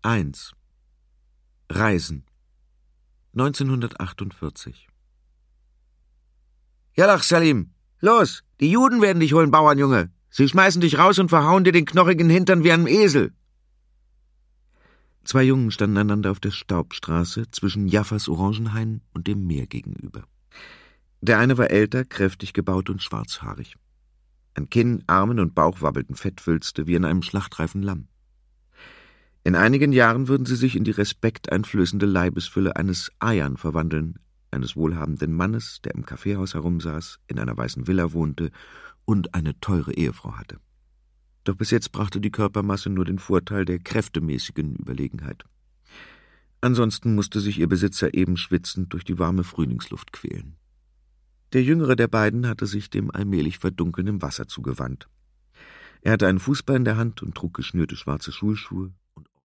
1. Reisen 1948. Jalach, Salim, los, die Juden werden dich holen, Bauernjunge. Sie schmeißen dich raus und verhauen dir den knochigen Hintern wie einem Esel. 2 Jungen standen einander auf der Staubstraße zwischen Jaffas Orangenhain und dem Meer gegenüber. Der eine war älter, kräftig gebaut und schwarzhaarig. An Kinn, Armen und Bauch wabbelten Fettwülste wie in einem schlachtreifen Lamm. In einigen Jahren würden sie sich in die respekteinflößende Leibesfülle eines Ayan verwandeln, eines wohlhabenden Mannes, der im Kaffeehaus herumsaß, in einer weißen Villa wohnte und eine teure Ehefrau hatte. Doch bis jetzt brachte die Körpermasse nur den Vorteil der kräftemäßigen Überlegenheit. Ansonsten musste sich ihr Besitzer eben schwitzend durch die warme Frühlingsluft quälen. Der jüngere der beiden hatte sich dem allmählich verdunkelnden Wasser zugewandt. Er hatte einen Fußball in der Hand und trug geschnürte schwarze Schulschuhe